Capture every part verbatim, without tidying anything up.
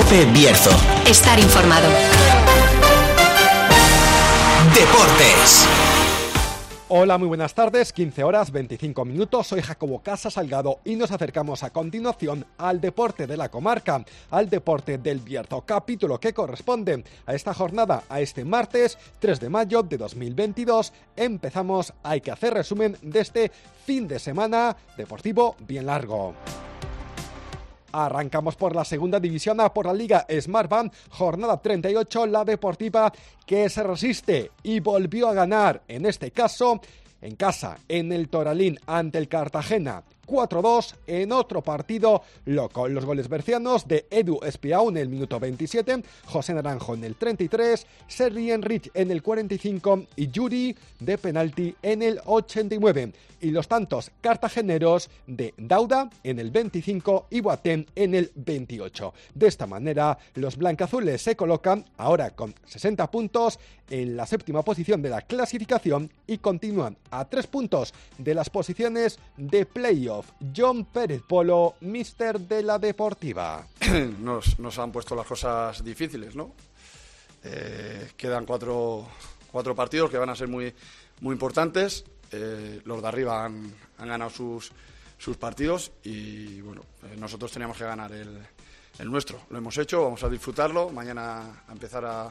COPE Bierzo. Estar informado. Deportes. Hola, muy buenas tardes, quince horas veinticinco minutos, soy Jacobo Casa Salgado y nos acercamos a continuación al deporte de la comarca, al deporte del Bierzo, capítulo que corresponde a esta jornada, a este martes tres de mayo de dos mil veintidós. Empezamos, hay que hacer resumen de este fin de semana deportivo bien largo. Arrancamos por la segunda división, a por la Liga Smartbank, jornada treinta y ocho, la deportiva que se resiste y volvió a ganar, en este caso en casa, en el Toralín, ante el Cartagena, cuatro dos, en otro partido loco. Los goles bercianos de Edu Espiau en el minuto veintisiete, José Naranjo en el treinta y tres, Sergi Enrich en el cuarenta y cinco y Yuri de penalti en el ochenta y nueve. Y los tantos cartageneros de Dauda en el veinticinco y Boateng en el veintiocho. De esta manera, los blancazules se colocan ahora con sesenta puntos en la séptima posición de la clasificación y continúan a tres puntos de las posiciones de playoff. John Pérez Polo, míster de la Deportiva. Nos, nos han puesto las cosas difíciles, ¿no? Eh, quedan cuatro, cuatro partidos que van a ser muy, muy importantes. Eh, los de arriba han, han ganado sus, sus partidos y bueno, eh, nosotros teníamos que ganar el, el nuestro. Lo hemos hecho, vamos a disfrutarlo. Mañana a empezar a,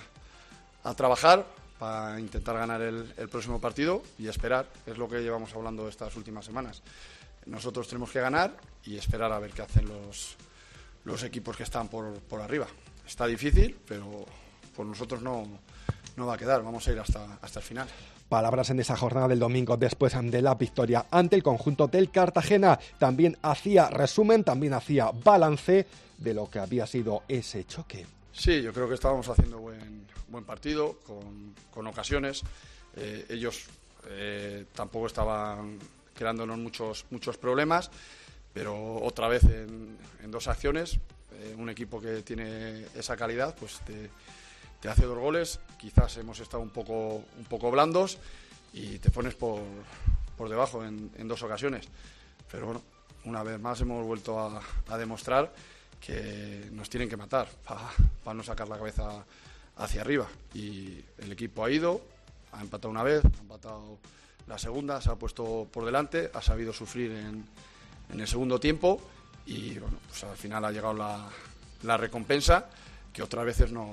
a trabajar para intentar ganar el, el próximo partido y esperar. Es lo que llevamos hablando estas últimas semanas. Nosotros tenemos que ganar y esperar a ver qué hacen los, los equipos que están por, por arriba. Está difícil, pero por nosotros no, no va a quedar. Vamos a ir hasta, hasta el final. Palabras en esa jornada del domingo después de la victoria ante el conjunto del Cartagena. También hacía resumen, también hacía balance de lo que había sido ese choque. Sí, yo creo que estábamos haciendo buen, buen partido, con, con ocasiones. Eh, ellos eh, tampoco estaban creándonos muchos, muchos problemas, pero otra vez en, en dos acciones, eh, un equipo que tiene esa calidad, pues te... te hace dos goles, quizás hemos estado un poco un poco blandos y te pones por, por debajo en, en dos ocasiones. Pero bueno, una vez más hemos vuelto a, a demostrar que nos tienen que matar para pa no sacar la cabeza hacia arriba. Y el equipo ha ido, ha empatado una vez, ha empatado la segunda, se ha puesto por delante, ha sabido sufrir en, en el segundo tiempo y bueno, pues al final ha llegado la, la recompensa que otras veces no...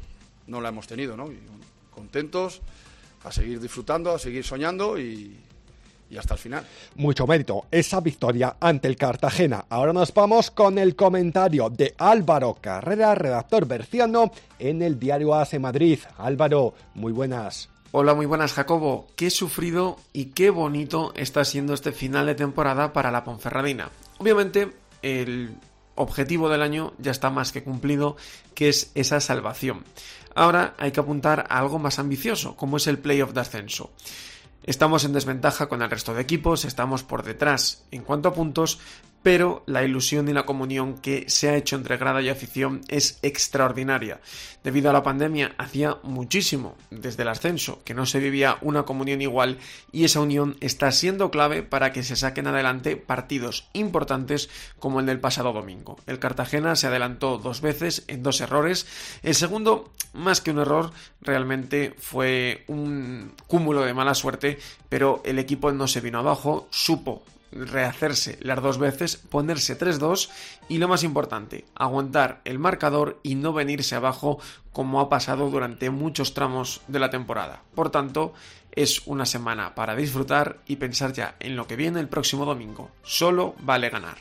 no la hemos tenido, ¿no? Y bueno, contentos, a seguir disfrutando, a seguir soñando y, y hasta el final. Mucho mérito esa victoria ante el Cartagena. Ahora nos vamos con el comentario de Álvaro Carrera, redactor berciano en el diario A S Madrid. Álvaro, muy buenas. Hola, muy buenas, Jacobo. Qué sufrido y qué bonito está siendo este final de temporada para la Ponferradina. Obviamente, el objetivo del año ya está más que cumplido, que es esa salvación. Ahora hay que apuntar a algo más ambicioso, como es el playoff de ascenso. Estamos en desventaja con el resto de equipos, estamos por detrás en cuanto a puntos, pero la ilusión y la comunión que se ha hecho entre grada y afición es extraordinaria. Debido a la pandemia hacía muchísimo desde el ascenso que no se vivía una comunión igual y esa unión está siendo clave para que se saquen adelante partidos importantes como el del pasado domingo. El Cartagena se adelantó dos veces en dos errores. El segundo, más que un error, realmente fue un cúmulo de mala suerte, pero el equipo no se vino abajo, supo rehacerse las dos veces, ponerse tres dos y lo más importante, aguantar el marcador y no venirse abajo como ha pasado durante muchos tramos de la temporada. Por tanto, es una semana para disfrutar y pensar ya en lo que viene el próximo domingo. Solo vale ganar.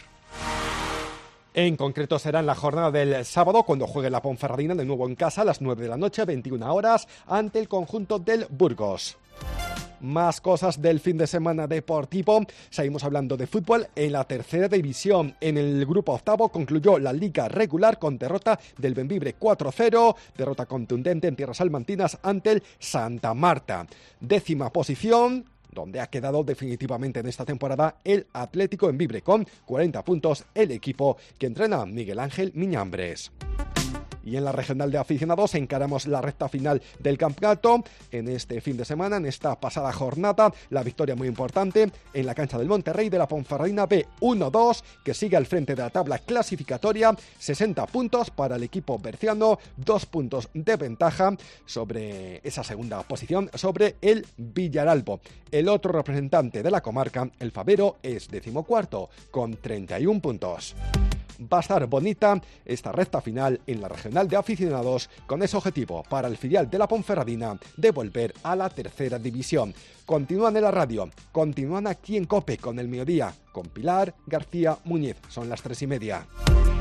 En concreto será en la jornada del sábado cuando juegue la Ponferradina de nuevo en casa a las nueve de la noche, veintiuna horas, ante el conjunto del Burgos. Más cosas del fin de semana deportivo. Seguimos hablando de fútbol. En la tercera división, en el grupo octavo, concluyó la liga regular con derrota del Bembibre cuatro cero, derrota contundente en tierras salmantinas ante el Santa Marta. Décima posición, donde ha quedado definitivamente en esta temporada el Atlético Bembibre con cuarenta puntos, el equipo que entrena Miguel Ángel Miñambres. Y en la regional de aficionados encaramos la recta final del campeonato en este fin de semana, en esta pasada jornada, la victoria muy importante en la cancha del Monterrey de la Ponferradina B uno dos, que sigue al frente de la tabla clasificatoria, sesenta puntos para el equipo berciano, dos puntos de ventaja sobre esa segunda posición, sobre el Villaralbo. El otro representante de la comarca, el Favero, es decimocuarto con treinta y un puntos. Va a estar bonita esta recta final en la regional de aficionados, con ese objetivo para el filial de la Ponferradina de volver a la tercera división. Continúan en la radio, continúan aquí en COPE con el mediodía, con Pilar García Muñiz. Son las tres y media.